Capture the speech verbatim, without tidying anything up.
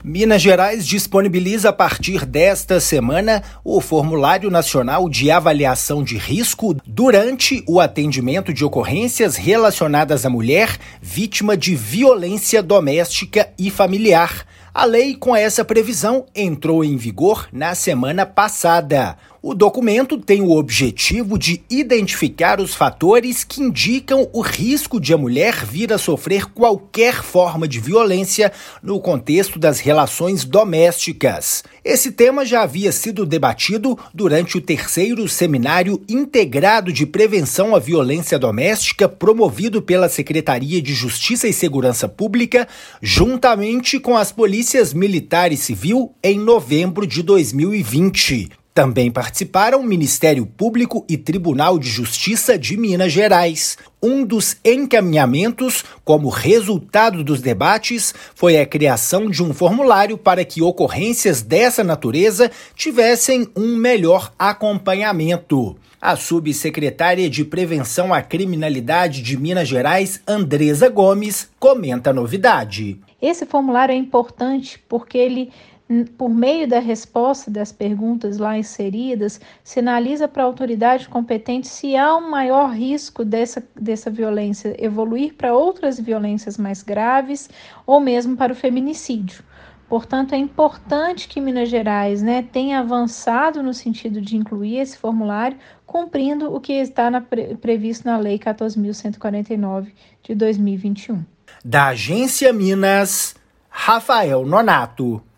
Minas Gerais disponibiliza a partir desta semana o Formulário Nacional de Avaliação de Risco durante o atendimento de ocorrências relacionadas à mulher vítima de violência doméstica e familiar. A lei, com essa previsão, entrou em vigor na semana passada. O documento tem o objetivo de identificar os fatores que indicam o risco de a mulher vir a sofrer qualquer forma de violência no contexto das relações domésticas. Esse tema já havia sido debatido durante o terceiro Seminário Integrado de Prevenção à Violência Doméstica, promovido pela Secretaria de Justiça e Segurança Pública, juntamente com as polícias militar e civil, em novembro de dois mil e vinte. Também participaram o Ministério Público e Tribunal de Justiça de Minas Gerais. Um dos encaminhamentos, como resultado dos debates, foi a criação de um formulário para que ocorrências dessa natureza tivessem um melhor acompanhamento. A subsecretária de Prevenção à Criminalidade de Minas Gerais, Andresa Gomes, comenta a novidade. Esse formulário é importante porque ele, por meio da resposta das perguntas lá inseridas, sinaliza para a autoridade competente se há um maior risco dessa, dessa violência evoluir para outras violências mais graves ou mesmo para o feminicídio. Portanto, é importante que Minas Gerais, né, tenha avançado no sentido de incluir esse formulário, cumprindo o que está na, previsto na Lei quatorze mil cento e quarenta e nove de dois mil e vinte e um. Da Agência Minas, Rafael Nonato.